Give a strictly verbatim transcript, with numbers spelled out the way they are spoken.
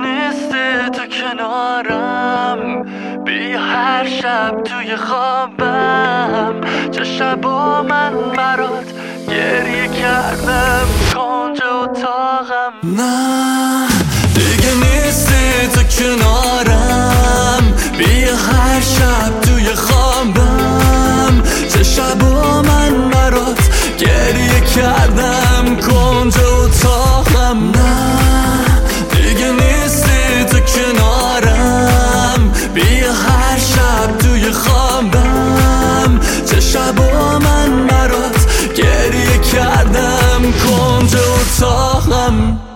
نیستی تو کنارم، بیا هر شب توی خوابم. چه شبا من برات گریه کردم کنج اتاقم. نه دیگه نیستی تو کنارم، بیا هر شب توی خوابم. چه شبا من برات گریه کردم کنج اتاقم. نه دیگه نیستی تو کنارم، بیا هر شب توی خوابم. چه شبا من برات گریه کردم کنج اتاقم.